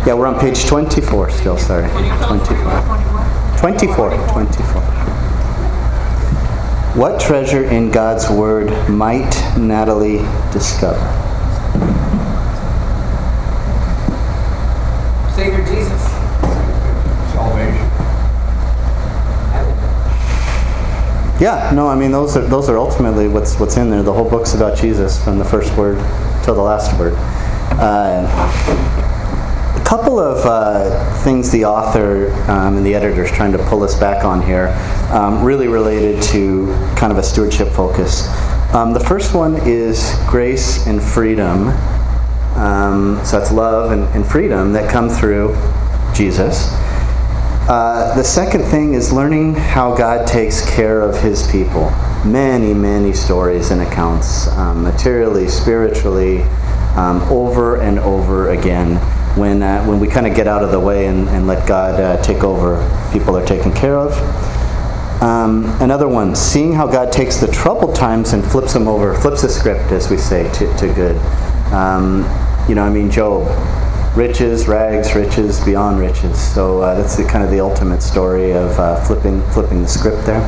Yeah, we're on page 24 still, sorry. 24. What treasure in God's Word might Natalie discover? Savior Jesus. Salvation. Yeah, no, I mean those are ultimately what's in there. The whole book's about Jesus from the first word till the last word. A couple of things the author and the editor is trying to pull us back on here, really related to kind of a stewardship focus. The first one is grace and freedom. So that's love and freedom that come through Jesus. The second thing is learning how God takes care of His people. Many, many stories and accounts, materially, spiritually, over and over again. When we kind of get out of the way and let God take over, people are taken care of. Another one, seeing how God takes the troubled times and flips them over, flips the script, as we say, to good. Job, riches, rags, riches, beyond riches. So that's kind of the ultimate story of flipping the script there.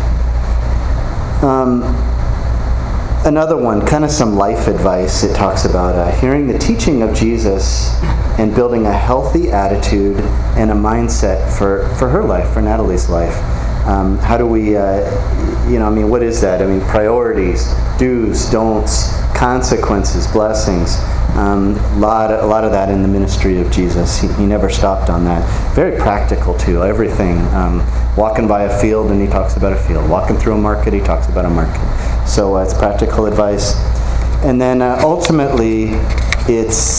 Another one, kind of some life advice. It talks about hearing the teaching of Jesus and building a healthy attitude and a mindset for her life, for Natalie's life. How do we, what is that? I mean, priorities, do's, don'ts, consequences, blessings. A lot of that in the ministry of Jesus. He never stopped on that. Very practical too. Everything. Walking by a field and he talks about a field. Walking through a market, he talks about a market. So it's practical advice. And then ultimately, it's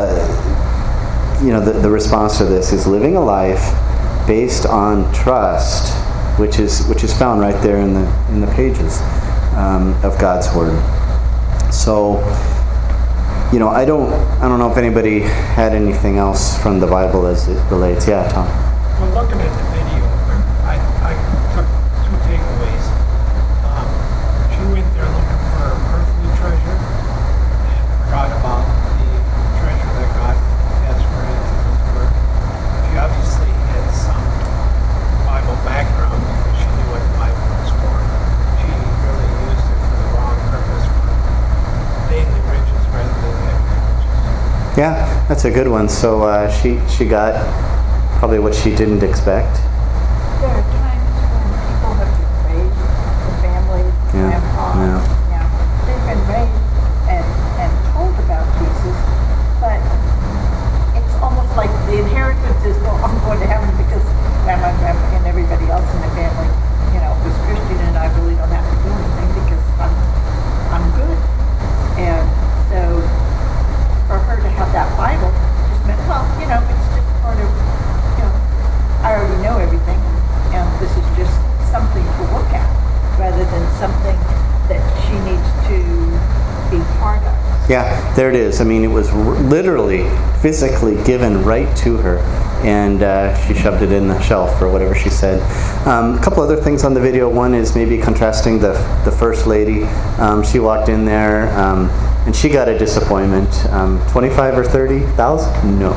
the response to this is living a life based on trust, which is found right there in the pages of God's Word. So. I don't know if anybody had anything else from the Bible as it relates. Yeah, Tom. Well, looking at the video, I took two takeaways. She went there looking for earthly treasure and forgot about the treasure that God has for us in His Word. She obviously had some Bible background because she knew what the Bible was for. She really used it for the wrong purpose, for daily riches rather than heavenly riches. Yeah, that's a good one. So she got probably what she didn't expect. There are times when people have been raised, the family, grandpa, they've been raised and told about Jesus, but it's almost like the inheritance is, well, I'm going to heaven because grandma, and everybody else in the family, was Christian, and I really don't have to do anything because I'm good. And so for her to have that Bible just meant, it's just part of, I already know everything, and this is just something to look at, rather than something that she needs to be part of. Yeah, there it is. I mean, it was literally, physically given right to her, and she shoved it in the shelf or whatever she said. A couple other things on the video. One is maybe contrasting the First Lady. She walked in there, and she got a disappointment. 25 or 30,000? No.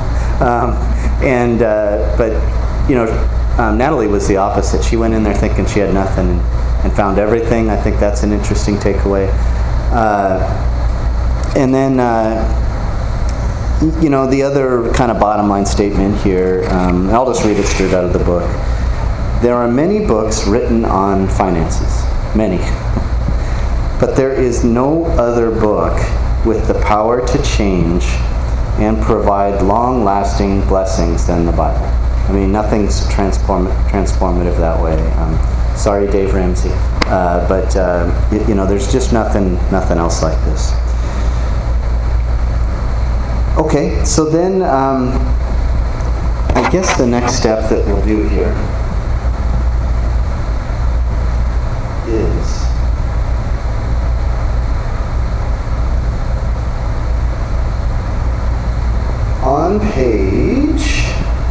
Natalie was the opposite. She went in there thinking she had nothing and found everything. I think that's an interesting takeaway. And then, the other kind of bottom line statement here, I'll just read it straight out of the book. There are many books written on finances, many. But there is no other book with the power to change and provide long-lasting blessings than the Bible. I mean, nothing's transformative that way. Sorry, Dave Ramsey. But there's just nothing else like this. Okay, so then I guess the next step that we'll do here is on page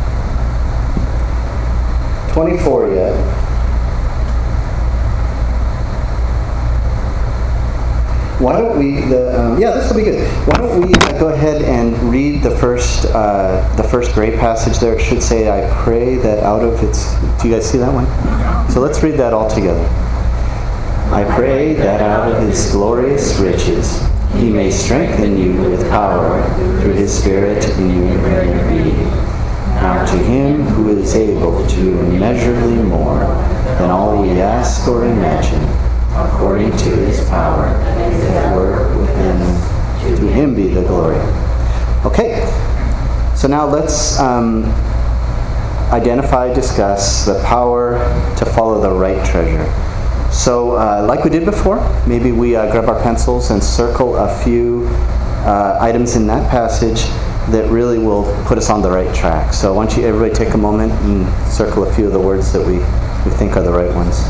24 yet. why don't we, this will be good. Why don't we go ahead and read the first gray passage there. It should say, I pray that out of its, do you guys see that one? So let's read that all together. I pray that out of his glorious riches, he may strengthen you with power through his Spirit in your inner being. Now to him who is able to do immeasurably more than all we ask or imagine, according to his power that work within us, to him be the glory. Okay, so now let's identify, discuss the power to follow the right treasure. So like we did before, maybe we grab our pencils and circle a few items in that passage that really will put us on the right track. So why don't you everybody take a moment and circle a few of the words that we think are the right ones.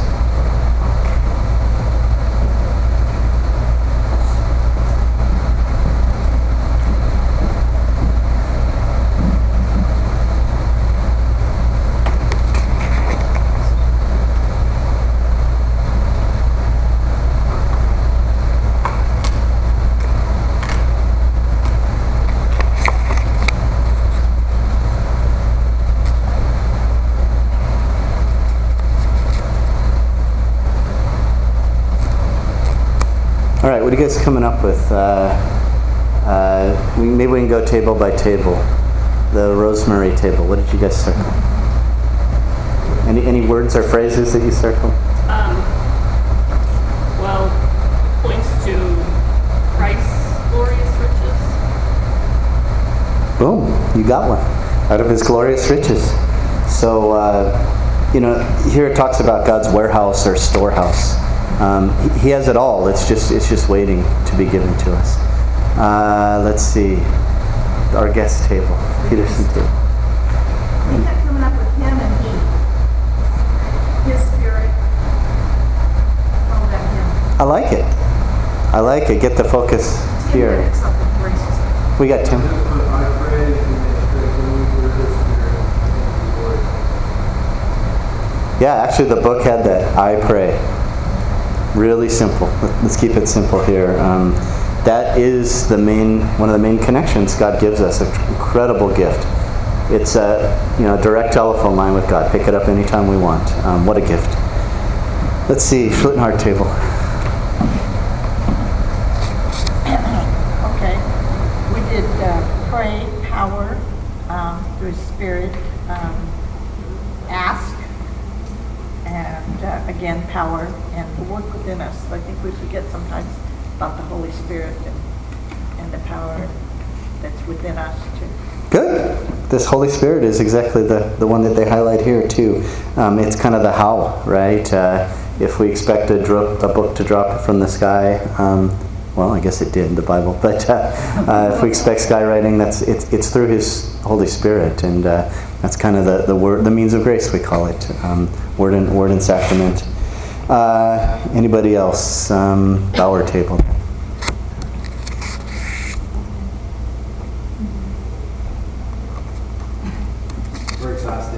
All right, what are you guys coming up with? Maybe we can go table by table. The rosemary table. What did you guys circle? Any words or phrases that you circled? Well, points to Christ's glorious riches. Boom, you got one. Out of his glorious riches. So, here it talks about God's warehouse or storehouse. He has it all. It's just waiting to be given to us. Let's see. Our guest table, Peterson table. I think I'm coming up with him and he. His Spirit. All about him. I like it. Get the focus here. We got Tim. Yeah, actually the book had that. I pray. Really simple. Let's keep it simple here. That is one of the main connections God gives us. An incredible gift. It's a direct telephone line with God. Pick it up anytime we want. What a gift. Let's see, Schlittenhardt table. Okay. We did pray, power, through his Spirit, ask, and again, power, and the work within us. I think we forget sometimes about the Holy Spirit and the power that's within us too. Good. This Holy Spirit is exactly the one that they highlight here too. It's kind of the how, right? If we expect a book to drop from the sky, well, I guess it did in the Bible. But if we expect skywriting, it's through His Holy Spirit, and that's kind of the word, the means of grace we call it, word and sacrament. Anybody else? Bauer table. We're exhausted.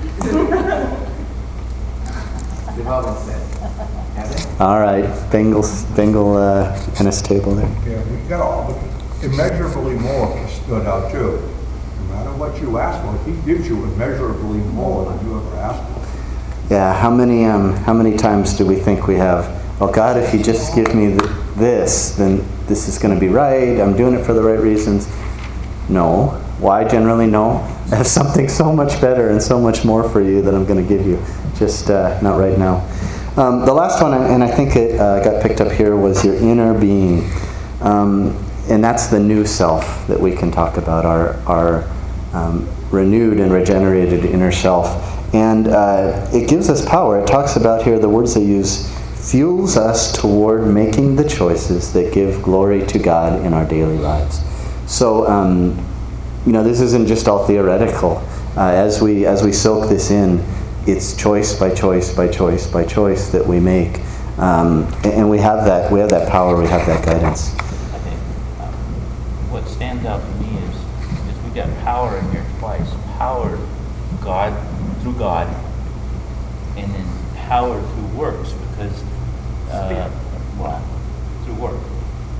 They've all been said. Have they? All right, Bengal tennis table there. Yeah, we got all immeasurably more stood out too. No matter what you ask for, He gives you immeasurably more than you ever asked for. Yeah, how many times do we think we have? Well, God, if You just give me this, then this is going to be right. I'm doing it for the right reasons. No. Why generally no? I have something so much better and so much more for you that I'm going to give you. Just not right now. The last one, and I think it got picked up here, was your inner being. And that's the new self that we can talk about, our renewed and regenerated inner self. And it gives us power. It talks about here, the words they use, fuels us toward making the choices that give glory to God in our daily lives. So, this isn't just all theoretical. As we soak this in, it's choice by choice by choice by choice that we make, and we have that power. We have that guidance. I think what stands out to me is we got power in here twice. Power, God through God, and then power through works, because through work,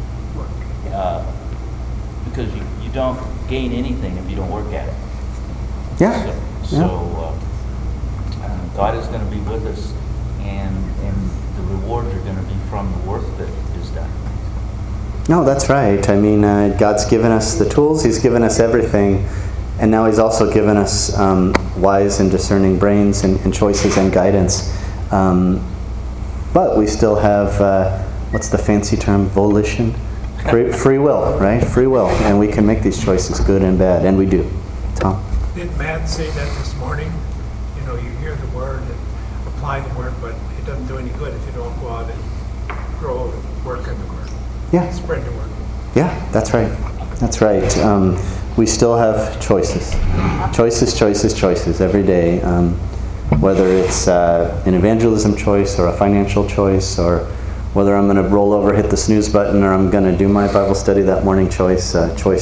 because you don't gain anything if you don't work at it. Yeah. So God is going to be with us, and the rewards are going to be from the work that is done. No, that's right. I mean, God's given us the tools. He's given us everything. And now He's also given us wise and discerning brains and choices and guidance. But we still have, what's the fancy term? Volition? Free will, right? Free will. And we can make these choices, good and bad. And we do. Tom? Did Matt say that this morning? You know, you hear the word and apply the word, but it doesn't do any good if you don't go out and grow and work in the word. Yeah. Spread the word. Yeah, that's right. That's right. We still have choices. Choices every day. Whether it's an evangelism choice or a financial choice, or whether I'm going to roll over, hit the snooze button, or I'm going to do my Bible study that morning, choice.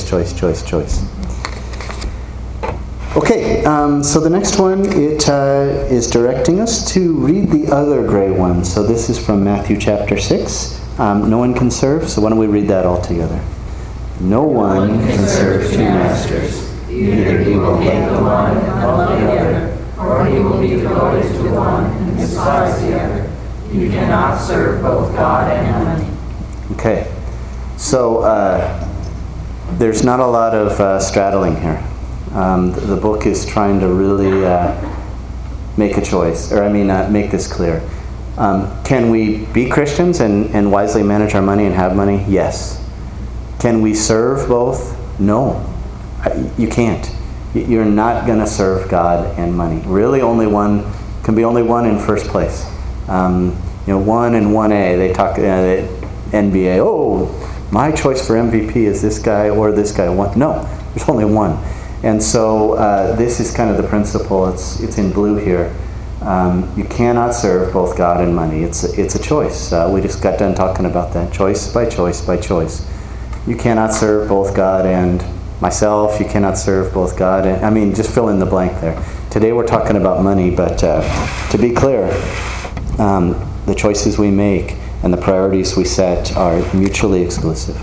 Okay, so the next one, it is directing us to read the other gray one. So this is from Matthew chapter 6. No one can serve, so why don't we read that all together? No one can serve two masters. Either he will hate the one and love the other, or he will be devoted to the one and despise the other. You cannot serve both God and money. Okay, so there's not a lot of straddling here. The book is trying to really make a choice, or make this clear. Can we be Christians and wisely manage our money and have money? Yes. Can we serve both? No. You can't. You're not going to serve God and money. Really, only one can be only one in first place. 1 and 1A, they talk NBA. Oh, my choice for MVP is this guy or this guy. No, there's only one. And so this is kind of the principle. It's in blue here. You cannot serve both God and money. It's a choice. We just got done talking about that. Choice by choice by choice. You cannot serve both God and myself. You cannot serve both God and... just fill in the blank there. Today we're talking about money, but to be clear, the choices we make and the priorities we set are mutually exclusive.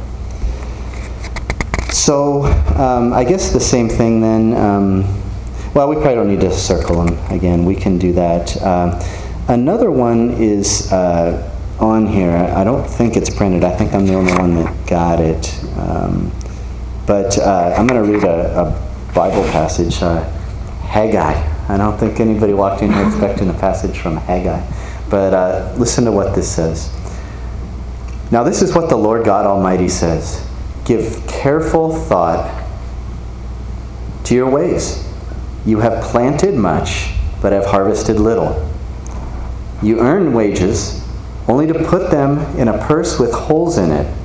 So I guess the same thing then. Well, we probably don't need to circle them again. We can do that. Another one is on here. I don't think it's printed. I think I'm the only one that got it. But I'm going to read a Bible passage, Haggai. I don't think anybody walked in here expecting a passage from Haggai. But listen to what this says. Now this is what the Lord God Almighty says. Give careful thought to your ways. You have planted much, but have harvested little. You earn wages, only to put them in a purse with holes in it.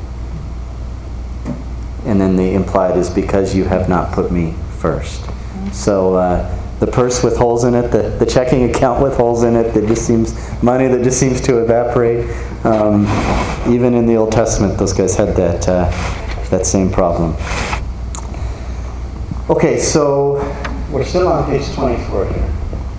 And then the implied is because you have not put me first. So the purse with holes in it, the checking account with holes in it, money that just seems to evaporate. Even in the Old Testament, those guys had that same problem. Okay, so we're still on page 24 here.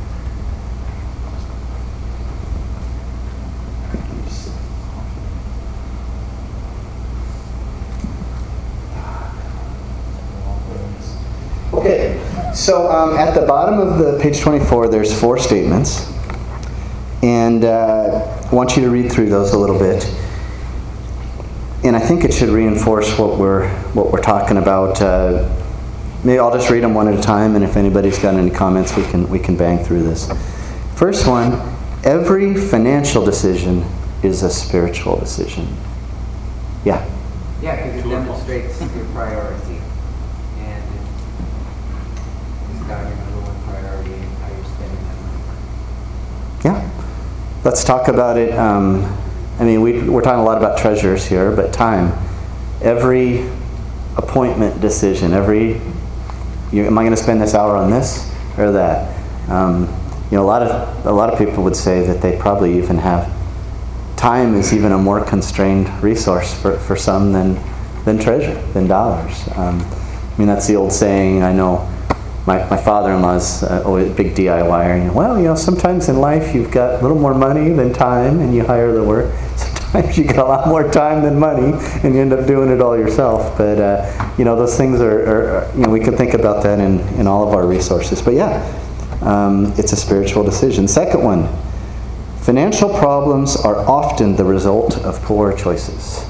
Okay, so at the bottom of the page 24, there's 4 statements, and I want you to read through those a little bit. And I think it should reinforce what we're talking about. Maybe I'll just read them one at a time, and if anybody's got any comments, we can bang through this. First one: every financial decision is a spiritual decision. Yeah. Yeah, because it demonstrates your priority. And it's got your number one priority and how you're spending that money. Yeah. Let's talk about it. We're talking a lot about treasures here, but time. Every appointment decision, am I going to spend this hour on this or that? A lot of people would say that they probably even have time is even a more constrained resource for some than treasure, than dollars. That's the old saying. I know my father-in-law's always a big DIYer. Sometimes in life you've got a little more money than time, and you hire the work. sometimes you get a lot more time than money, and you end up doing it all yourself. But those things are we can think about that in all of our resources. But it's a spiritual decision. Second one, financial problems are often the result of poor choices.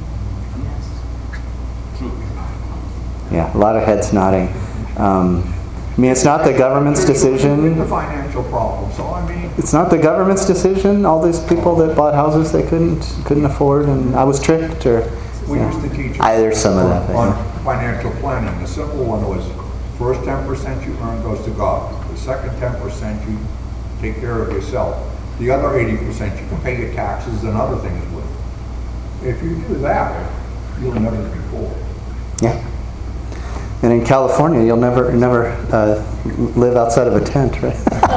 Yeah, a lot of heads nodding. It's not the government's decision. The financial problem. So It's not the government's decision. All these people that bought houses they couldn't afford, and I was tricked. Or we used to teach there's some of that on financial planning. The simple one was first 10% you earn goes to God. The second 10% you take care of yourself. The other 80% you can pay your taxes and other things with. If you do that, you'll never be poor. Yeah. And in California, you'll never live outside of a tent, right?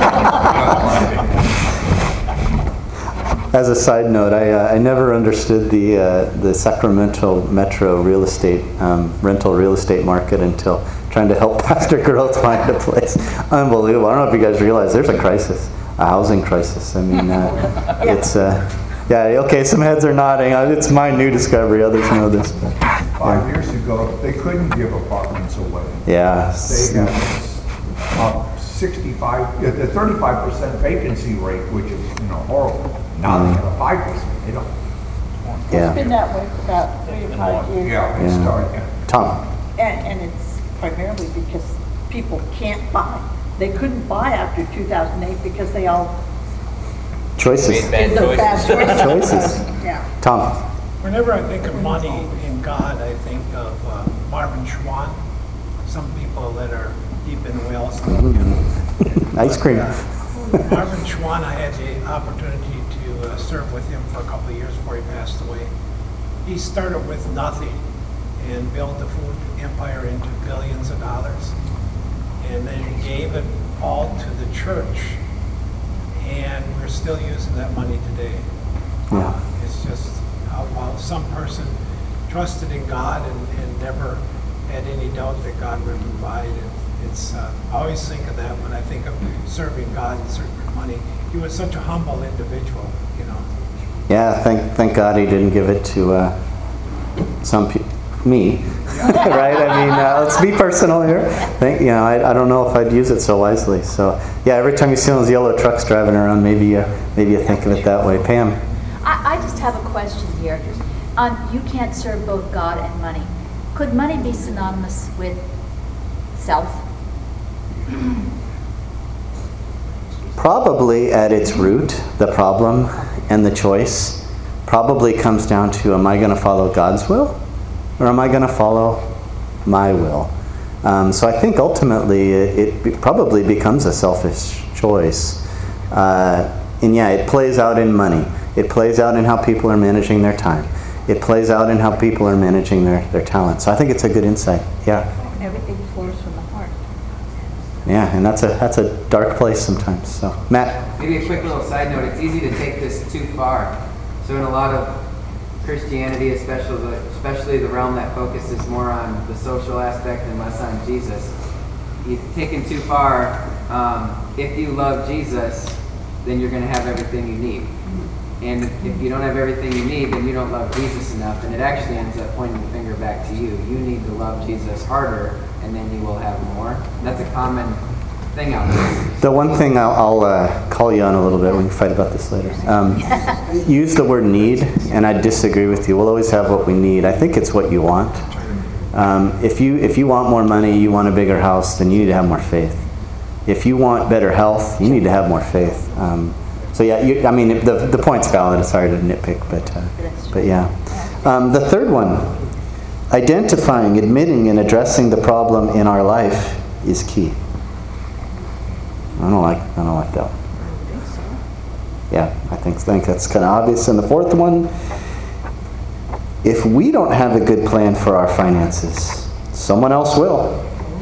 As a side note, I never understood the Sacramento metro real estate rental real estate market until trying to help Pastor Growth find a place. Unbelievable! I don't know if you guys realize there's a crisis, a housing crisis. It's okay. Some heads are nodding. It's my new discovery. Others know this. 5 years ago, they couldn't give apartments away. Yeah. They have 35% vacancy rate, which is horrible. Now they have a 5%. They don't. Yeah. It's been that way for about 3 to 5 years. Yeah, it started. Tom. And it's primarily because people can't buy. They couldn't buy after 2008 because they all Choices. Bad did the bad choices. choices. Yeah. Tom. Whenever I think of money in God, I think of Marvin Schwann. Some people that are deep in wells. Ice cream. Marvin Schwann, I had the opportunity to serve with him for a couple of years before he passed away. He started with nothing and built the food empire into billions of dollars, and then gave it all to the church. And we're still using that money today. Yeah. It's just while some person trusted in God and never had any doubt that God would provide. I always think of that when I think of serving God and serving money. He was such a humble individual, Yeah, thank God he didn't give it to me, right? Let's be personal here. I don't know if I'd use it so wisely. So every time you see those yellow trucks driving around, maybe you think of it that way. Pam. I just have a question here. You can't serve both God and money. Could money be synonymous with self? Probably at its root, the problem and the choice probably comes down to, am I going to follow God's will or am I going to follow my will? So I think ultimately it probably becomes a selfish choice. It plays out in money. It plays out in how people are managing their time. It plays out in how people are managing their talent. So I think it's a good insight. Yeah. Everything flows from the heart. Yeah, and that's a dark place sometimes. So Matt. Maybe a quick little side note. It's easy to take this too far. So in a lot of Christianity, especially the realm that focuses more on the social aspect and less on Jesus, you've taken too far. If you love Jesus, then you're going to have everything you need. And if you don't have everything you need, then you don't love Jesus enough, and it actually ends up pointing the finger back to you. You need to love Jesus harder, and then you will have more. And that's a common thing out there. The one thing I'll call you on a little bit, we can fight about this later. Use the word need, and I disagree with you. We'll always have what we need. I think it's what you want. If you want more money, you want a bigger house, then you need to have more faith. If you want better health, you need to have more faith. The point's valid. It's hard to nitpick, but yeah. The third one, identifying, admitting, and addressing the problem in our life is key. I don't like that one. Yeah, I think that's kind of obvious. And the fourth one, if we don't have a good plan for our finances, someone else will.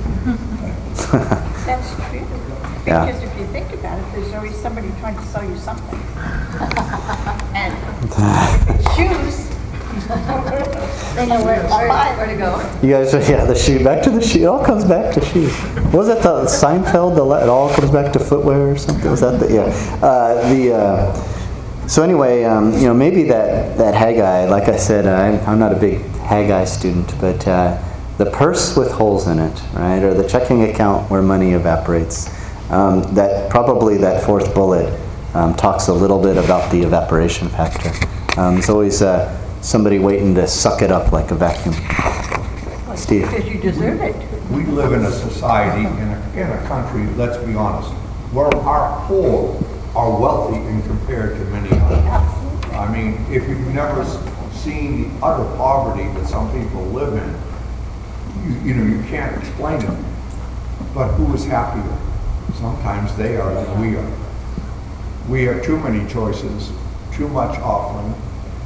That's true. Yeah. Because if you think about it, there's always somebody trying to sell you something. And shoes, They know where to go. You guys, the shoe. Back to the shoe. It all comes back to shoes. Was it the Seinfeld? It all comes back to footwear or something. Was that So anyway, maybe that Haggai, like I said, I'm not a big Haggai student, but the purse with holes in it, right, or the checking account where money evaporates, that fourth bullet talks a little bit about the evaporation factor. There's always somebody waiting to suck it up like a vacuum. Steve? Because you deserve it. We live in a society, in a country, let's be honest, where our poor are wealthy in compared to many others. I mean, if you've never seen the utter poverty that some people live in, you can't explain it. But who is happier? Sometimes they are than we are. We have too many choices, too much offering.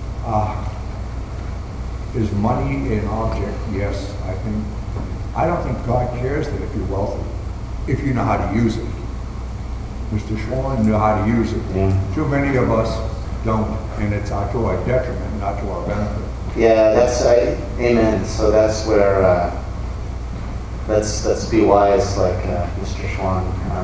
Is money an object? Yes, I don't think God cares that if you're wealthy, if you know how to use it. Mr. Schwan knew how to use it. Yeah. Too many of us don't, and it's to our detriment, not to our benefit. Yeah, amen. So that's where, let's be wise like Mr. Schwan.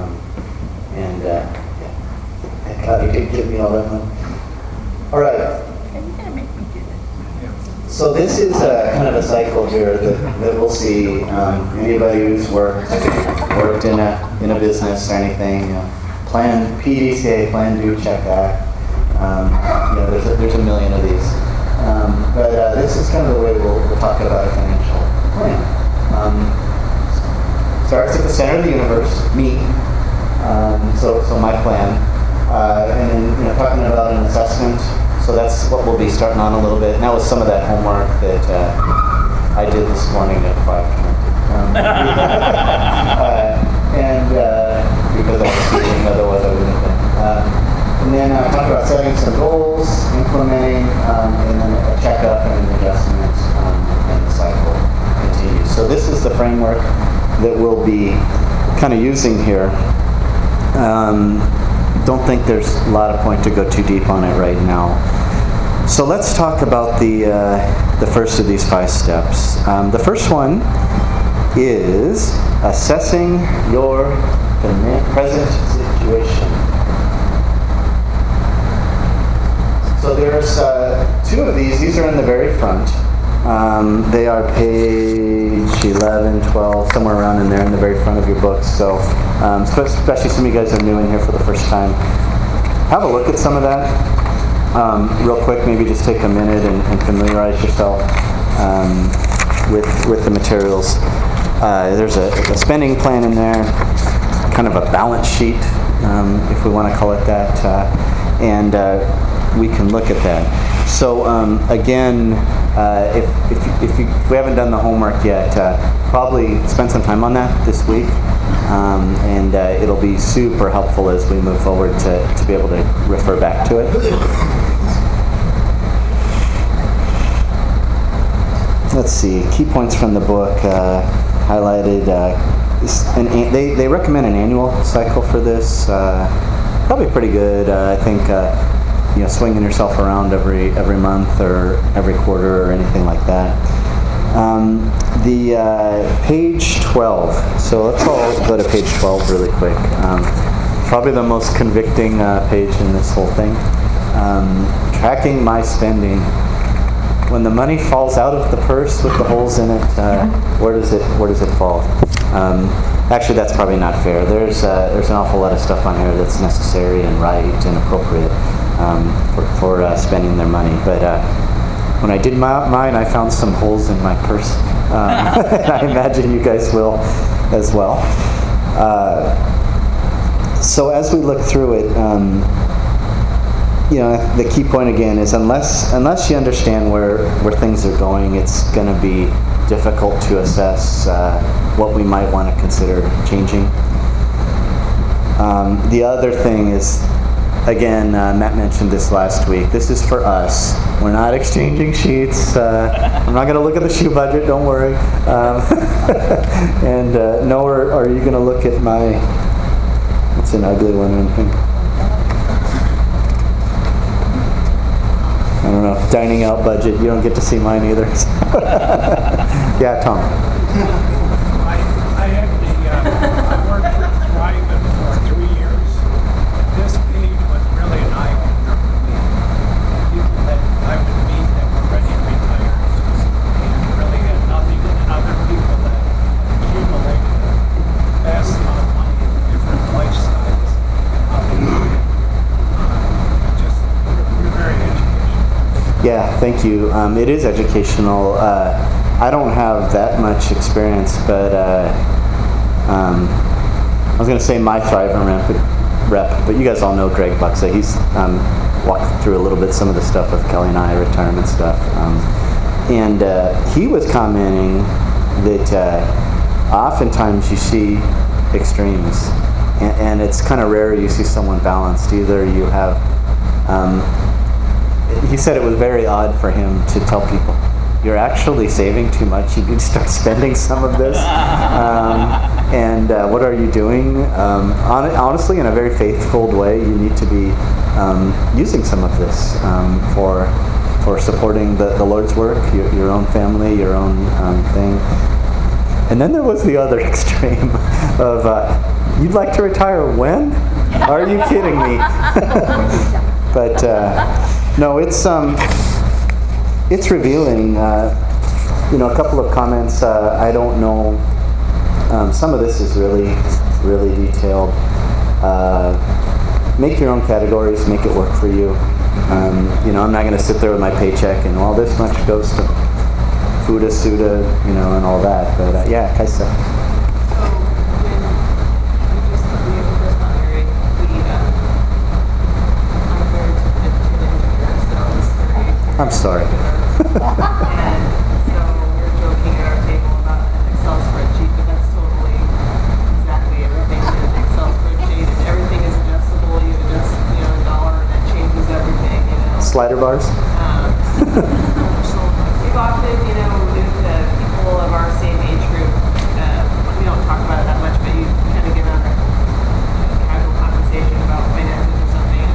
Thank God he did give me all that money. All right. You're gonna make me do this. So this is kind of a cycle here that we'll see. Anybody who's worked in a business or anything, plan PDCA, plan, do, check, act. There's a million of these. But this is kind of the way we'll talk about a financial plan. Starts at the center of the universe, me. So my plan, and then talking about an assessment. So that's what we'll be starting on a little bit. And that was some of that homework that I did this morning at 5:20. Because I was speaking, otherwise I wouldn't have been. And then talk about setting some goals, implementing, and then a checkup and an adjustment, and the cycle continues. So this is the framework that we'll be kind of using here. Don't think there's a lot of point to go too deep on it right now. So let's talk about the first of these 5 steps. The first one is assessing your present situation. So there's 2 of these. These are in the very front. They are page 11, 12, somewhere around in there in the very front of your books. So especially some of you guys are new in here for the first time. Have a look at some of that. Real quick, maybe just take a minute and familiarize yourself with the materials. There's a spending plan in there, kind of a balance sheet, if we want to call it that, and we can look at that. So again, if we haven't done the homework yet, probably spend some time on that this week, and it'll be super helpful as we move forward to be able to refer back to it. Let's see, key points from the book highlighted. They recommend an annual cycle for this. Probably pretty good. I think swinging yourself around every month or every quarter or anything like that. The page 12. So let's all go to page 12 really quick. Probably the most convicting page in this whole thing. Tracking my spending. When the money falls out of the purse with the holes in it, where does it fall? Actually, that's probably not fair. There's an awful lot of stuff on here that's necessary and right and appropriate for spending their money. But when I did mine, I found some holes in my purse. I imagine you guys will as well. So as we look through it, the key point again is unless you understand where things are going, it's going to be difficult to assess what we might want to consider changing. The other thing is, again, Matt mentioned this last week, this is for us. We're not exchanging sheets. I'm not going to look at the shoe budget, don't worry. And nor are you going to look at my, what's an ugly one or anything? I don't know, dining out budget. You don't get to see mine either. Yeah, Tom. I worked for Thrive for 3 years. This page was really an eye-opener for me. Yeah, thank you. It is educational. I don't have that much experience, but I was going to say my Thrive rep, but you guys all know Greg Buxa. He's walked through a little bit some of the stuff with Kelly and I, retirement stuff. And he was commenting that oftentimes you see extremes, and it's kind of rare you see someone balanced. Either you have, he said it was very odd for him to tell people, you're actually saving too much, you need to start spending some of this. And what are you doing? Honestly, in a very faithful way, you need to be using some of this for supporting the Lord's work, your own family, your own thing. And then there was the other extreme of, you'd like to retire when? Are you kidding me? But no, it's revealing. A couple of comments. I don't know. Some of this is really, really detailed. Make your own categories. Make it work for you. I'm not going to sit there with my paycheck and all this much goes to Fuda, Suda, and all that. But yeah, Kaisa. So when we first got married, I'm very engineer, so it's very. I'm sorry. And so we're joking at our table about an Excel spreadsheet, but that's totally exactly everything in an Excel spreadsheet, and everything is adjustable. You adjust, a dollar, and that changes everything. Slider bars. So we've often, with people of our same age group, we don't talk about it that much, but you kind of get on a casual conversation about finances or something.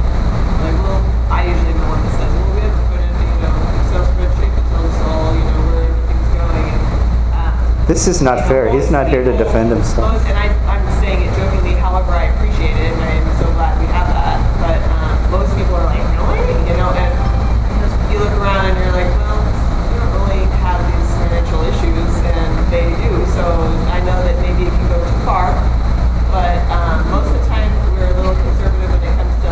I usually am the one that says, we have to put in, Excel spreadsheet that tells us all, where everything's going. And, This is not fair. He's not here to defend himself. And I'm saying it jokingly, however, I appreciate it, and I'm so glad we have that. But most people are like, really? And you look around and you're like, well, you don't really have these financial issues, and they do. So I know that maybe it can go too far, but most of the time we're a little conservative when it comes to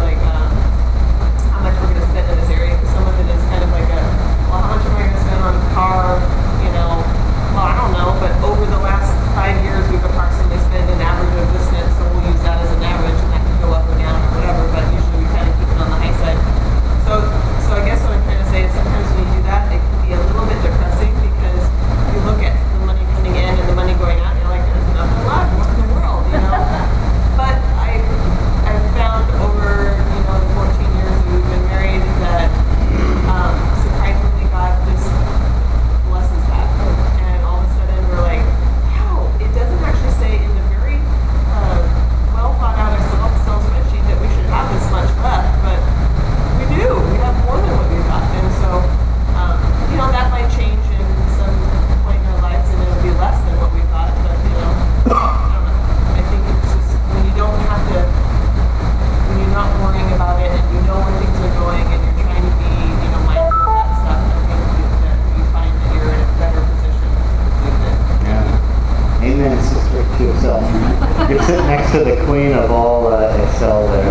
how much we're going to spend in this area, because some of it is kind of like how much am I going to spend on a car? Well, I don't know, but over the last 5 years we've approximately spent an average of this much, so we'll use that as an average, and that can go up or down or whatever, but usually we kind of keep it on the high side. So I guess what I'm trying to say is sometimes when you do that, it can be a little bit depressing, because you look at the money coming in and the money going out, and you're like, there's nothing left, what in the world, But I've found over, the 14 years that we've been married that surprisingly God just blesses that. And all of a sudden we're like, wow, it doesn't actually say in the very well thought out Excel spreadsheet that we should have this much left, but we do. We have more than what we thought. And so, that might change in some point in our lives, and it'll be less than what we thought. But, I don't know. I think it's just when you don't have to, when you're not worrying about it, and you know where things are going, and you're trying to be, mindful of that stuff, I think that you find that you're in a better position with it. Yeah. Amen, sister, to yourself. You're sitting next to the queen of all Excel there.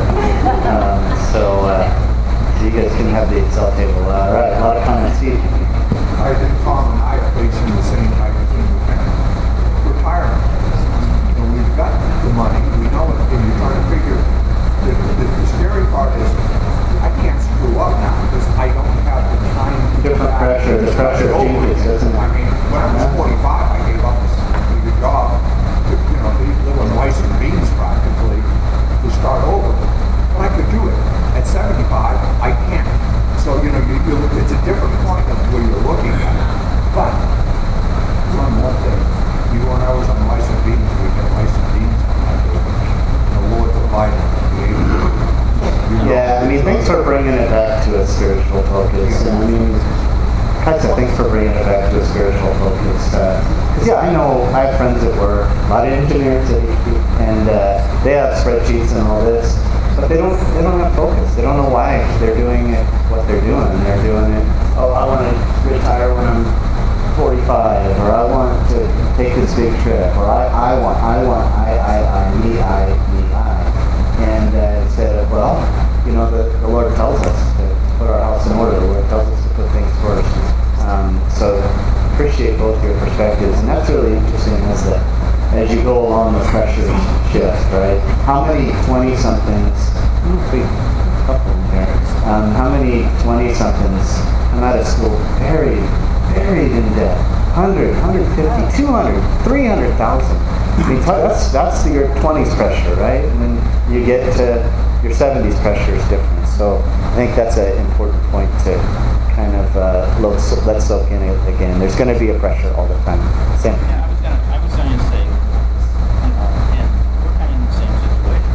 So you guys can have the Excel table. All right, a lot of comments. Steve. I think Tom and I are facing the same type of thing with retirement. We've got the money, we know it, and you're trying to figure. The scary part is I can't screw up now because I don't have the time. Different pressure. The pressure changes, doesn't it? I mean, when I was 45, I gave up this really good job to, live on rice and beans practically to start over. But I could do it. At 75, I can't. So, it's a different point of where you're looking at it. But, one more thing. When I was on rice and beans, we had rice and beans on my table. The Lord provided. Yeah, thanks for bringing it back to a spiritual focus. Thanks for bringing it back to a spiritual focus. Because I know I have friends that work, a lot of engineers at HP, and they have spreadsheets and all this, but they don't have focus. They don't know why they're doing it, what they're doing. They're doing it, I want to retire when I'm 45, or I want to take this big trip, or I want, me. And instead of, the Lord tells us to put our house in order. The Lord tells us to put things as you go along, the pressures shift, right? How many 20-somethings, how many 20-somethings come out of school buried in debt? 100, 150, 200, 300,000. I mean, that's your 20s pressure, right? And then you get to your 70s pressure is different. So I think that's an important point to kind of let soak in again. There's going to be a pressure all the time. Sam? Yeah, I was going to say, and we're kind of in the same situation.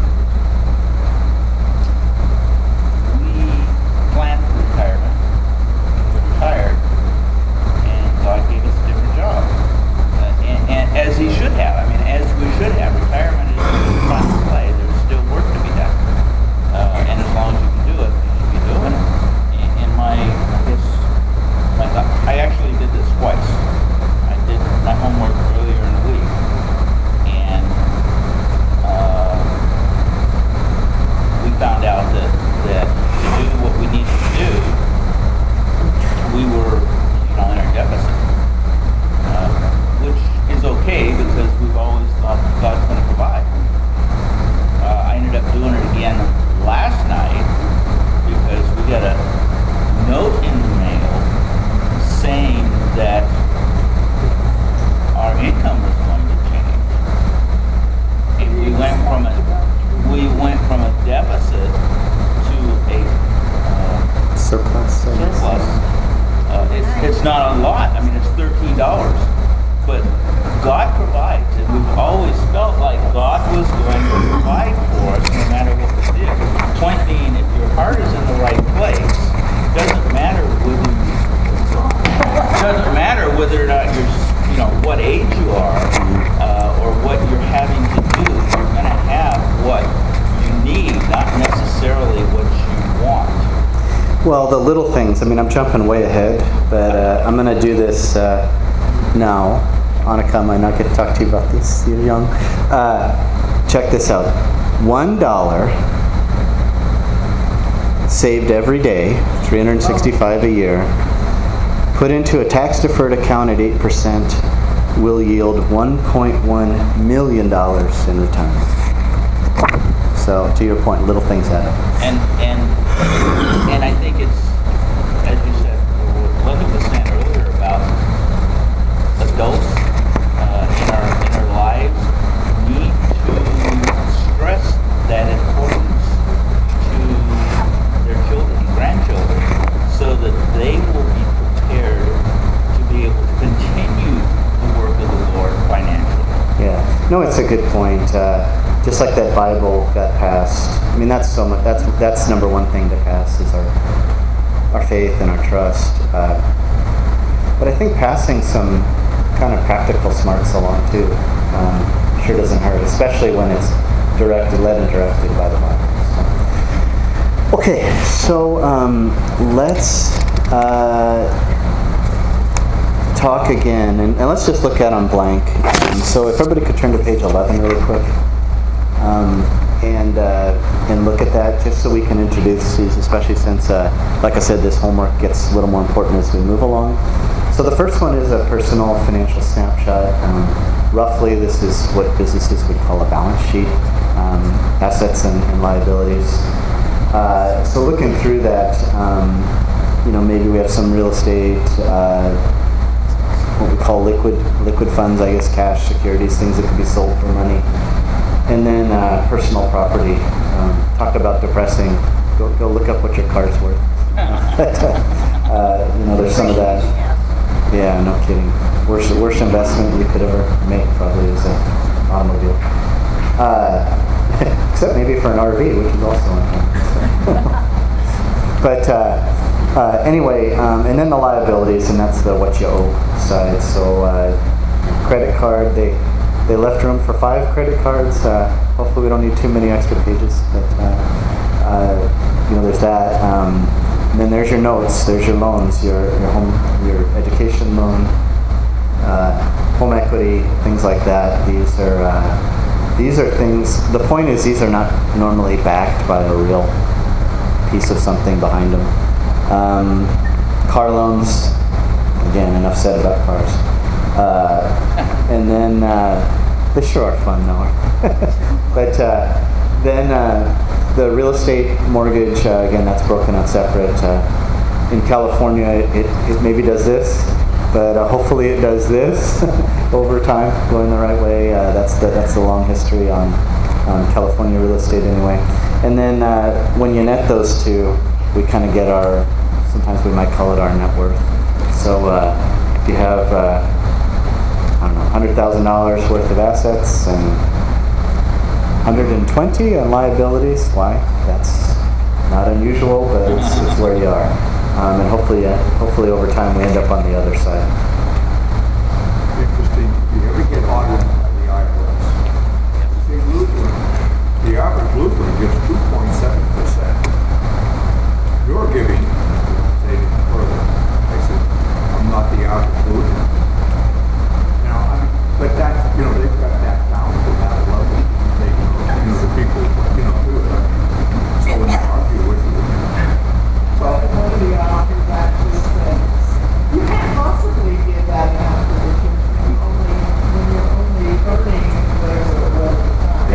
We planned for retirement. We retired, and God gave us a different job. And as He should have. I mean, as we should have. Retirement is not to play. There's still work to be done. And as long as you can do it, you should be doing it. And I actually did this twice. I did my homework earlier in the week, and we found out that to do what we needed to do, we were in our deficit, which is okay because we've always thought God's going to provide. I ended up doing it again last night because we got a note in the mail saying that our income was going to change. And we went from a deficit to a surplus. It's not a lot. I mean, it's $13, but God provides, and we've always felt like God was going to provide for us no matter what we did. Point being, if your heart is in the right place, it doesn't matter whether or not you're, what age you are, or what you're having to do. You're going to have what you need, not necessarily what you want. Well, the little things. I mean, I'm jumping way ahead, but I'm going to do this now. Annika might not get to talk to you about this. You're young. Check this out. $1 saved every day, $365 a year, put into a tax-deferred account at 8% will yield $1.1 million in retirement. So, to your point, little things add up. And I think it's, as you said, what Linda was saying earlier about adults in our lives need to stress that importance to their children and grandchildren so that they will be prepared to be able to continue the work of the Lord financially. Yeah. No, it's a good point. Just like that Bible got passed. I mean, that's so much. That's number one thing to pass is our faith and our trust. But I think passing some kind of practical smarts along too sure doesn't hurt, especially when it's led and directed by the Bible. So. Okay, so let's talk again, and let's just look at on blank. So if everybody could turn to page 11 really quick. And look at that just so we can introduce these, especially since, like I said, this homework gets a little more important as we move along. So the first one is a personal financial snapshot. Roughly, this is what businesses would call a balance sheet, assets and liabilities. So looking through that, maybe we have some real estate, what we call liquid funds, I guess, cash, securities, things that could be sold for money. And then personal property. Talked about depressing. Go look up what your car's worth. But, there's some of that. Yeah, no kidding. Worst investment you could ever make probably is an automobile. Except maybe for an RV, which is also on. But anyway, and then the liabilities, and that's the what you owe side. So credit card, they left room for 5 credit cards. Hopefully we don't need too many extra pages, but there's that. And then there's your notes, there's your loans, your education loan, home equity, things like that. These are things. The point is, these are not normally backed by a real piece of something behind them. Car loans, again, enough said about cars. And then They sure are fun, though. But then the real estate mortgage, again, that's broken out separate. In California, it maybe does this, but hopefully it does this over time, going the right way. That's the long history on California real estate anyway. And then when you net those two, we kind of get our, sometimes we might call it our net worth. So if you have, I don't know, $100,000 worth of assets and 120 on liabilities, why? That's not unusual, but it's where you are. And hopefully over time we end up on the other side. Interesting. Do you ever get audited by the IRS? See, Lutheran, the average Lutheran gives 2.7%. You're giving, say, further. I said, I'm not the average Lutheran. Now, I mean, but that's, they've got that down to that level. They, the people, do it. So when they argue with you, Well, one of the authors actually said, you can't possibly give that amount to the church when you're only earning whatever it was at the time.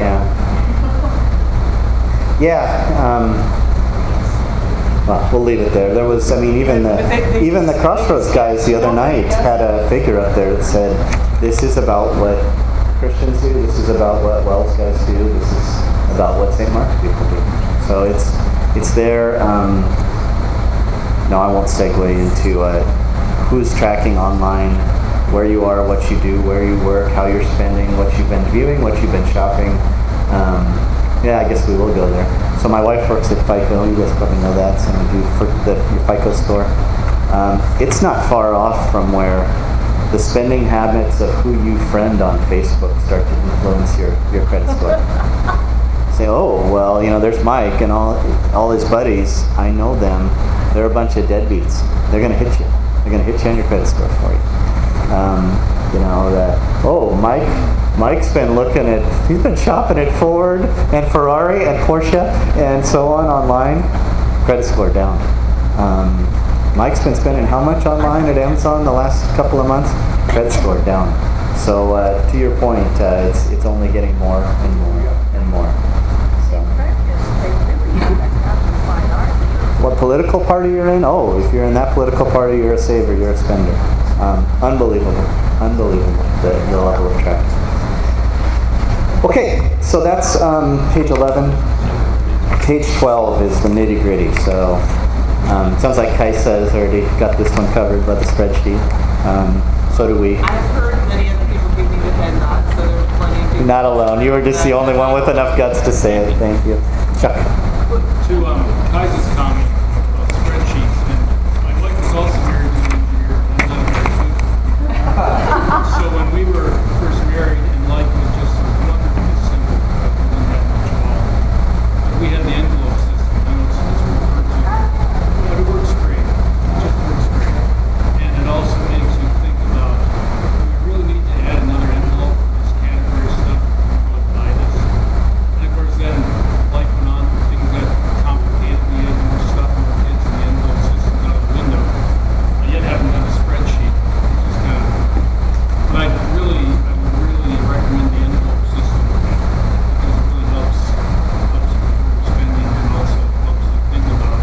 Yeah. Well, we'll leave it there. There was, even the Crossroads guys the other night had a figure up there that said, this is about what Christians do, this is about what Wells guys do, this is about what St. Mark's people do. So it's there. No, I won't segue into who's tracking online, where you are, what you do, where you work, how you're spending, what you've been viewing, what you've been shopping. Yeah, I guess we will go there. So my wife works at FICO. You guys probably know that. So we do for your FICO store. It's not far off from where the spending habits of who you friend on Facebook start to influence your credit score. Say, oh, well, there's Mike and all his buddies. I know them. They're a bunch of deadbeats. They're going to hit you. They're going to hit you on your credit score for you. Mike's been shopping at Ford and Ferrari and Porsche and so on online. Credit score down. Mike's been spending how much online at Amazon the last couple of months? Credit score down. So to your point, it's only getting more and more and more. What political party you're in? Oh, if you're in that political party, you're a saver, you're a spender. Unbelievable, the level of track. Okay, so that's page 11. Page 12 is the nitty gritty. So sounds like Kaisa has already got this one covered by the spreadsheet. So do we. I've heard many other people giving the head nod, so there's plenty of people. Not alone. You were just the only one with enough guts to say it. Thank you. Chuck. To Kaiser's comment about spreadsheets, and my wife was also married to an engineer, and so when we were first married, and life was just wonderfully simple, because we didn't have much at all. We had the envelope system, it's referred to, but it works great. It just works great, and it also makes you think about, do we really need to add another envelope for this category stuff? Go buy this, and of course then life went on, things got complicated, we had more stuff in our kids, and the envelope system's out the window. I yet haven't done a spreadsheet, which is kind of, but I would really recommend the envelope system because it really helps with spending and also helps to think about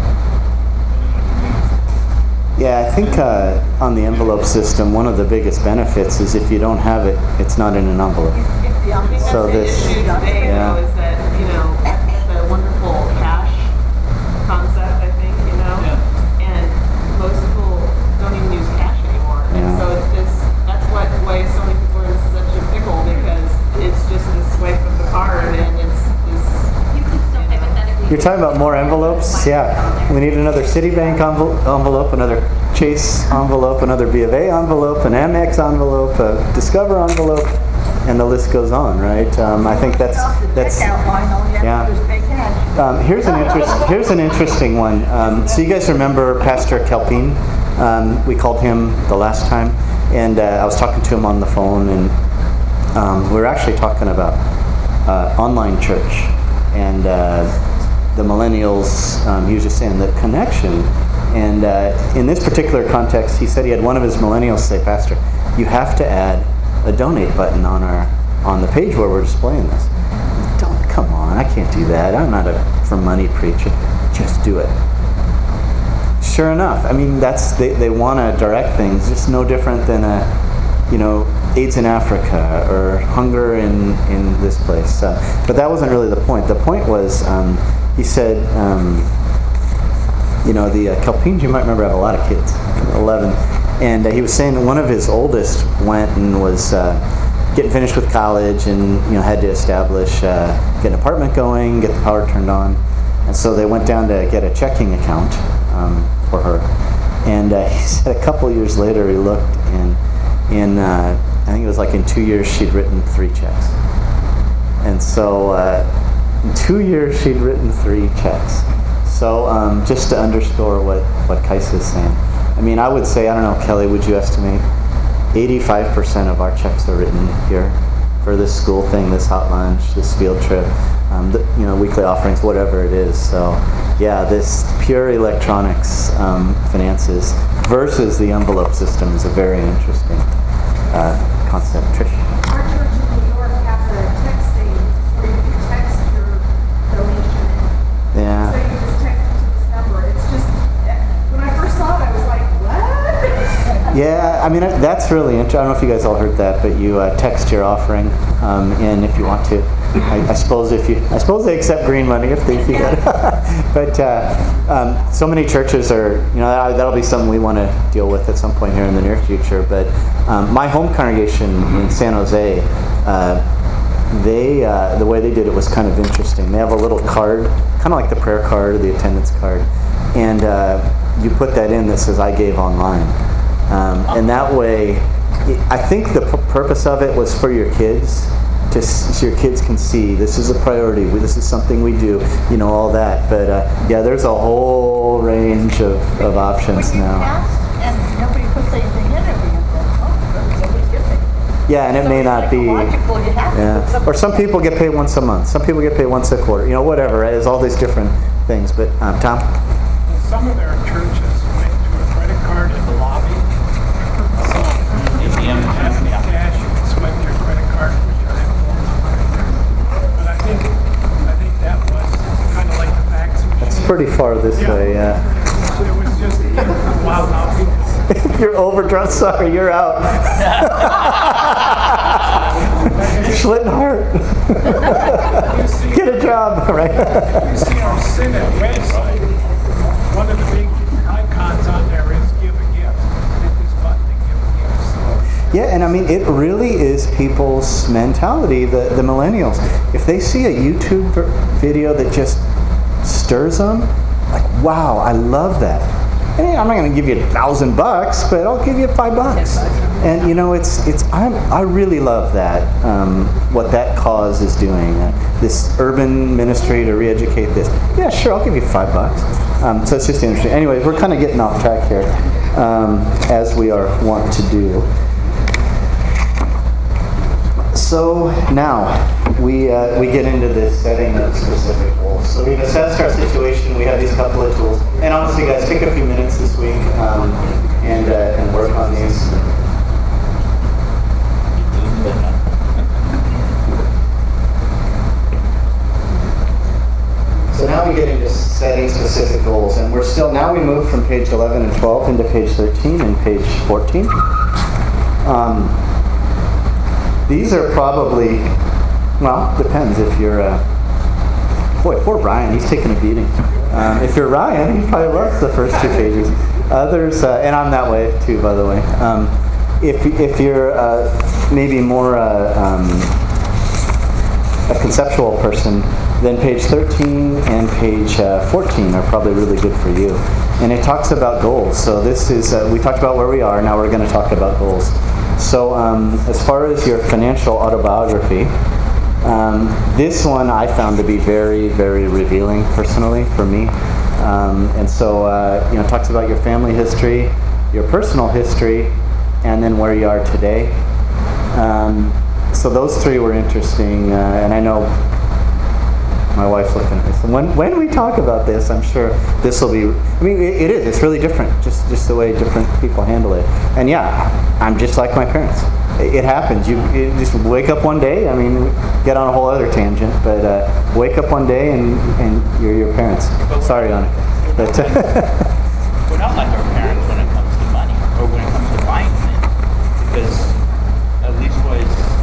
it. Yeah, I think on the envelope system, one of the biggest benefits is if you don't have it, it's not in an envelope. I think that's So the this- issue today, yeah. though, is that, it's a wonderful cash concept, I think, Yeah. and most people don't even use cash anymore. Yeah. And so that's why so many people are in such a pickle, because it's just a swipe of the card, and it's You can still hypothetically. You're talking about more envelopes? Yeah. We need another Citibank envelope, another Chase envelope, another B of A envelope, an Amex envelope, a Discover envelope, and the list goes on, right? I think that's Checkout line, all you have to do is pay cash. here's an interesting one. So you guys remember Pastor Kelpin? We called him the last time, and I was talking to him on the phone, and we were actually talking about online church and the millennials. He was just saying the connection, and in this particular context, he said he had one of his millennials say, "Pastor, you have to add a donate button on our on the page where we're displaying this. Don't, come on, I can't do that. I'm not a for money preacher. Just do it. Sure enough, I mean, they want to direct things, just no different than AIDS in Africa or hunger in this place. But that wasn't really the point. The point was, he said, the Calpines, you might remember, have a lot of kids, 11. And he was saying that one of his oldest went and was getting finished with college and had to establish, get an apartment going, get the power turned on. And so they went down to get a checking account for her. And he said a couple years later he looked, and I think it was like in 2 years she'd written 3 checks. And so in 2 years she'd written 3 checks. So just to underscore what Kaisa is saying, I mean, I would say, I don't know, Kelly, would you estimate 85% of our checks are written here for this school thing, this hot lunch, this field trip, weekly offerings, whatever it is. So yeah, this pure electronics finances versus the envelope system is a very interesting concept. Trish? Our church in New York has a texting where you can text your donation in. Yeah. So you just text it to this number. It's just, when I first saw it, I was like, what? Yeah, I mean, that's really interesting. I don't know if you guys all heard that, but you text your offering in if you want to. I suppose they accept green money if they see it. But so many churches are, that'll be something we want to deal with at some point here in the near future. But my home congregation in San Jose, the way they did it was kind of interesting. They have a little card, kind of like the prayer card or the attendance card, and you put that in that says "I gave online," and that way, I think the purpose of it was for your kids. So your kids can see this is a priority. This is something we do. All that. But yeah, there's a whole range of options when you now. pass and nobody puts anything in it, we go, nobody's getting. Yeah, and it So may it's not be. psychological, you have to put something Or some people get paid once a month. Some people get paid once a quarter. Whatever. Right? There's all these different things. But Tom. Some of their churches went to a credit card in the lobby. So if you don't have any cash, you can swipe your credit card with your phone number in there. But I think that was kind of like the fax machine. That's pretty far this way. Yeah. It was just wow, now people. You're overdrawn. Sorry, you're out. Schlittenhart. Get a job, right? You see our Synod website, one of the big icons on there is give a gift. Hit this button to give a gift. So, Yeah, and I mean, it really is people's mentality, the millennials. If they see a YouTube video that just stirs them, like, wow, I love that. Hey, I'm not going to give you $1,000, but I'll give you $5. And I really love that, what that cause is doing. This urban ministry to re-educate this. Yeah, sure, I'll give you $5. So it's just interesting. Anyway, we're kind of getting off track here, as we are wont to do. So now we get into this setting of specific goals. So we've assessed our situation. We have these couple of tools. And honestly, guys, take a few minutes this week and work on these. So now we get into setting specific goals, and now we move from page 11 and 12 into page 13 and page 14. These are probably, well, depends if you're, boy, poor Ryan, he's taking a beating. If you're Ryan, he probably loves the first 2 pages. Others, and I'm that way too, by the way. If you're maybe more a conceptual person, then page 13 and page 14 are probably really good for you. And it talks about goals. So this is, we talked about where we are, now we're going to talk about goals. So as far as your financial autobiography, this one I found to be very, very revealing personally for me. And so, it talks about your family history, your personal history, and then where you are today. So those 3 were interesting, and I know my wife's looking at this. And when we talk about this, I'm sure this will be, it is. It's really different, just the way different people handle it. And yeah, I'm just like my parents. it happens. You just wake up one day. I mean, get on a whole other tangent, but wake up one day and you're your parents. Sorry, Anna. But we're not like our parents when it comes to money or when it comes to buying things, because at least was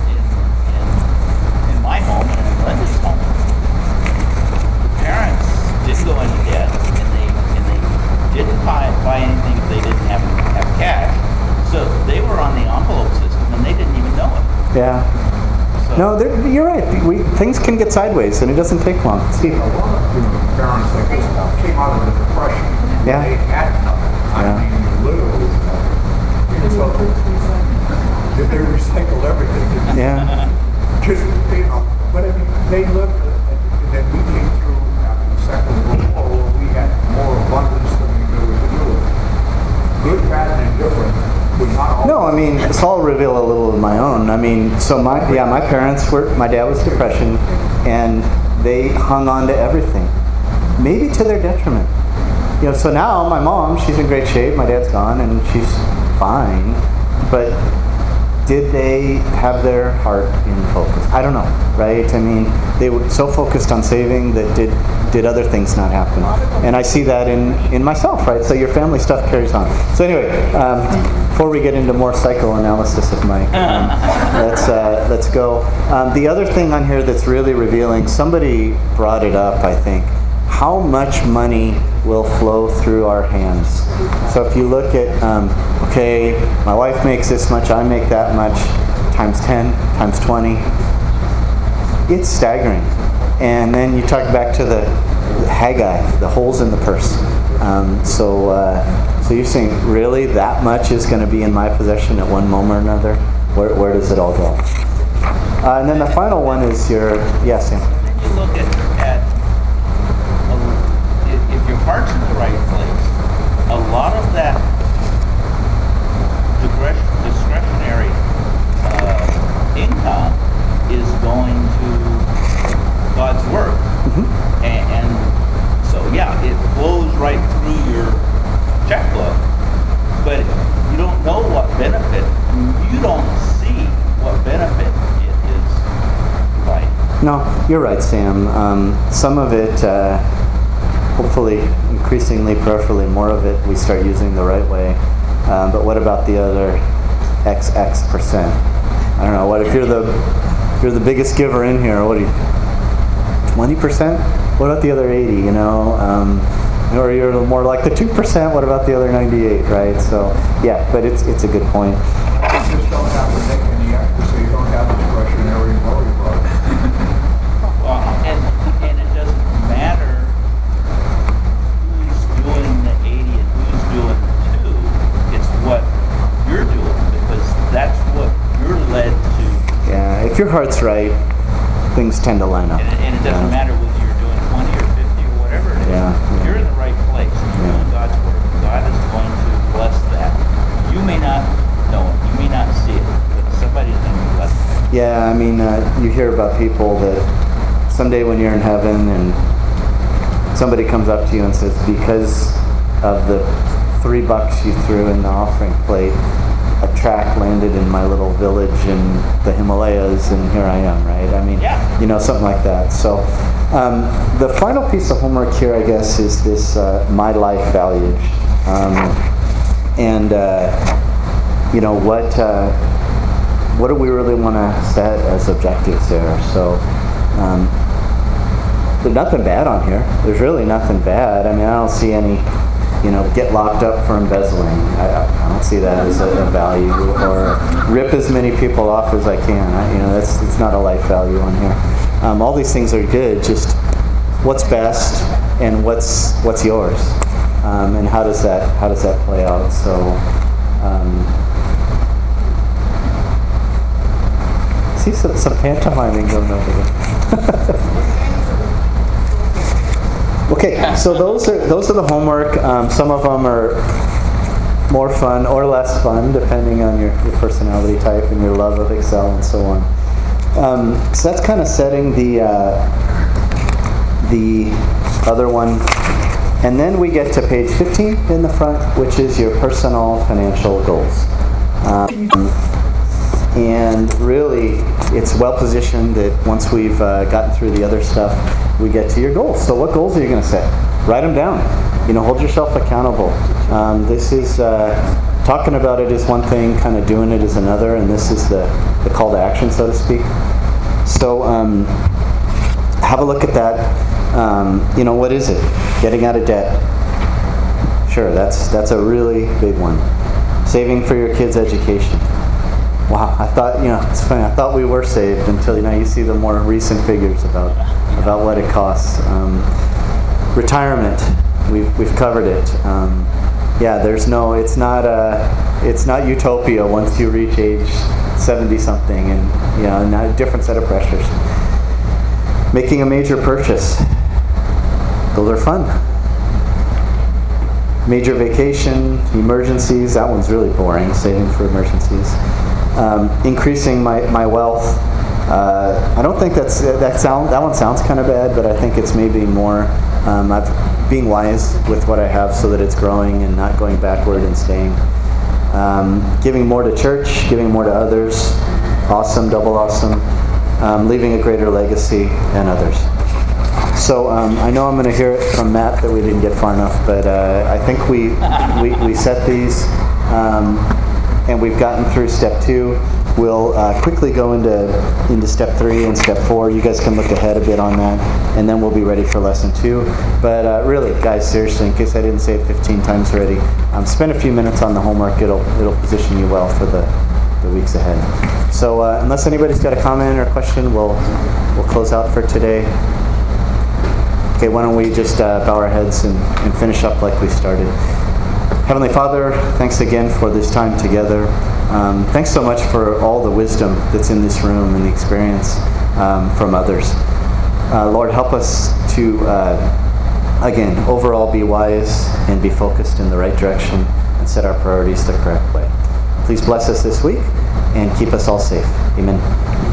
in my home and in Linda's home, the parents didn't go into debt and they didn't buy anything if they didn't have cash. So they were on the envelope system and they didn't even know it. yeah. So, No, you're right. Things can get sideways, and it doesn't take long. Steve. A lot of parents like this came out of the Depression. Yeah. They had nothing. Yeah. I mean, literally. So, did they recycle everything? Yeah. Just, but I mean, they lived, and then we came through after the Second World War where we had more abundance than we knew we could do. Good, bad, and indifferent. No, I mean, so I'll reveal a little of my own. I mean, so my parents my dad was Depression, and they hung on to everything, maybe to their detriment. So now my mom, she's in great shape, my dad's gone, and she's fine, but did they have their heart in focus? I don't know, right? I mean, they were so focused on saving that did other things not happen? And I see that in myself, right? So your family stuff carries on. So anyway, before we get into more psychoanalysis of Mike, let's go. The other thing on here that's really revealing, somebody brought it up, I think. How much money will flow through our hands? So if you look at, okay, my wife makes this much, I make that much, times 10, times 20, it's staggering. And then you talk back to the Haggai, the holes in the purse. So you're saying, really, that much is going to be in my possession at one moment or another? Where does it all go? And then the final one is your, yes, Sam. Then you look at if your heart's in the right place, a lot of that discretionary income is going to God's work. Mm-hmm. And so, yeah, it flows right through your checkbook, but you don't know what benefit, you don't see what benefit it is providing. No, you're right, Sam. Some of it, hopefully, increasingly, prayerfully, more of it we start using the right way. But what about the other XX%? I don't know. What if you're the biggest giver in here? What are you? 20%? What about the other 80? Or you're more like the 2%. What about the other 98? Right? So yeah, but it's a good point. You just don't have to take any extra, so you don't have discretionary worry about it. Well, and it doesn't matter who's doing the 80 and who's doing the 2. It's what you're doing, because that's what you're led to. Yeah, if your heart's right, things tend to line up. And it doesn't matter whether you're doing 20 or 50 or whatever it is. Yeah. You're in the right place. You're doing God's work. God is going to bless that. You may not know it. You may not see it, but somebody's going to bless it. Yeah, I mean, you hear about people that someday when you're in heaven and somebody comes up to you and says, because of the $3 you threw in the offering plate, a tract landed in my little village in the Himalayas, and here I am, right? I mean, something like that. So the final piece of homework here, I guess, is this my life values. What do we really want to set as objectives there? So there's nothing bad on here. There's really nothing bad. I mean, I don't see any, get locked up for embezzling. I don't see that as a value. Or rip as many people off as I can. It's not a life value on here. All these things are good. Just what's best and what's yours, and how does that play out? So. See some pantomiming going over there. Okay, so those are the homework. Some of them are more fun or less fun, depending on your personality type and your love of Excel and so on. So that's kind of setting the other one. And then we get to page 15 in the front, which is your personal financial goals. And really, it's well positioned that once we've gotten through the other stuff, we get to your goals. So what goals are you going to set? Write them down. Hold yourself accountable. This is, talking about it is one thing, kind of doing it is another, and this is the call to action, so to speak. So have a look at that. What is it? Getting out of debt. Sure, that's a really big one. Saving for your kids' education. Wow, I thought, it's funny. I thought we were saved until, you see the more recent figures about what it costs. Retirement, we've covered it. It's not utopia once you reach age 70 something, and now a different set of pressures. Making a major purchase. Those are fun. Major vacation, emergencies, that one's really boring, saving for emergencies. Increasing my wealth. I don't think that one sounds kind of bad, but I think it's maybe more being wise with what I have so that it's growing and not going backward and staying. Giving more to church, giving more to others. Awesome, double awesome. Leaving a greater legacy and others. So I know I'm going to hear it from Matt that we didn't get far enough, but I think we set these and we've gotten through step 2. We'll quickly go into step 3 and step 4. You guys can look ahead a bit on that, and then we'll be ready for lesson 2. But really, guys, seriously, in case I didn't say it 15 times already, spend a few minutes on the homework. It'll position you well for the weeks ahead. So unless anybody's got a comment or a question, we'll close out for today. Okay, why don't we just bow our heads and finish up like we started. Heavenly Father, thanks again for this time together. Thanks so much for all the wisdom that's in this room and the experience from others. Lord, help us to, again, overall be wise and be focused in the right direction and set our priorities the correct way. Please bless us this week and keep us all safe. Amen.